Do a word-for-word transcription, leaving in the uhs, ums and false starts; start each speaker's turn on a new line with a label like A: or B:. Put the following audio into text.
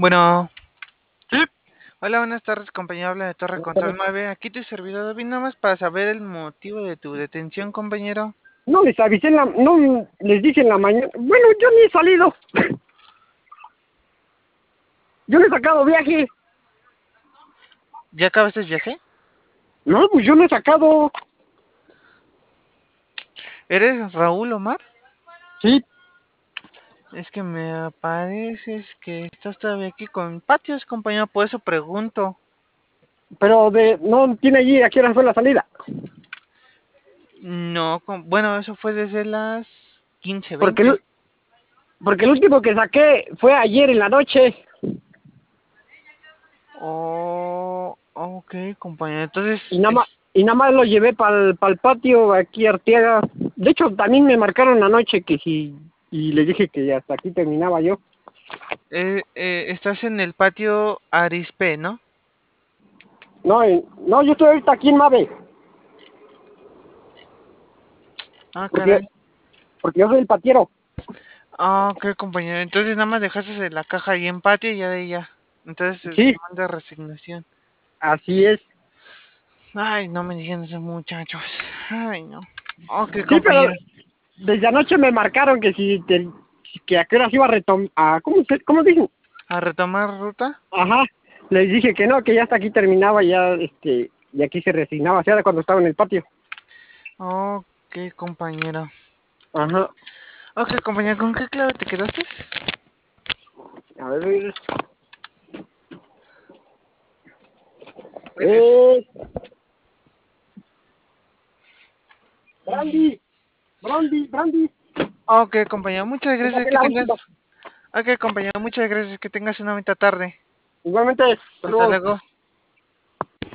A: Bueno,
B: Sí,
A: hola, buenas tardes, compañero. Habla de Torre
B: buenas tardes.
A: Control nueve. Aquí tu servidor David, nada más para saber el motivo de tu detención, compañero.
B: No les avisé en la, no les dije en la mañana. Bueno, yo ni he salido. Yo no he sacado viaje.
A: ¿Ya acabaste el viaje?
B: No, pues yo no he sacado.
A: ¿Eres Raúl Omar?
B: Sí,
A: Es que me apareces que estás todavía aquí con patios, compañero, por eso pregunto.
B: pero de, no tiene allí a qué hora fue la salida.
A: No, com- bueno, eso fue desde las quince
B: Porque
A: veinte.
B: el, porque el último que saqué fue ayer en la noche.
A: Oh, ok, compañero. Entonces,
B: Y nada
A: es...
B: más, y nada más lo llevé para el patio aquí Arteaga. De hecho, también me marcaron la noche que si, y les dije que hasta aquí terminaba yo.
A: eh, eh, estás en el patio Arispe, ¿no?
B: No, eh, no, yo estoy ahorita aquí en Mave.
A: Ah,
B: Porque,
A: caray.
B: porque yo soy el patiero.
A: Ah, ok, compañero. Entonces nada más dejaste la caja ahí en patio y ya de ahí ya. Entonces se
B: Sí,
A: manda resignación.
B: así es.
A: Ay, no me digan esos muchachos. Ay, no. Ok,
B: Sí, pero
A: compañero.
B: desde anoche me marcaron que si te, que a qué horas iba a retomar, a, ¿cómo se, cómo dicen?
A: A retomar ruta.
B: Ajá, les dije que no, que ya hasta aquí terminaba, ya, este, y aquí se resignaba, o sea, de cuando estaba en el patio.
A: Ok, compañero.
B: Ajá,
A: Ok, compañero, ¿con qué clave te quedaste?
B: a ver,
A: Es.
B: eh, Brandy, Brandy, Brandy,
A: Ok, compañero, muchas
B: esa
A: gracias.
B: es
A: Que
B: la
A: tengas.
B: última.
A: Ok, compañero, muchas gracias. Que tengas una bonita tarde.
B: Igualmente,
A: Hasta
B: saludos.
A: luego.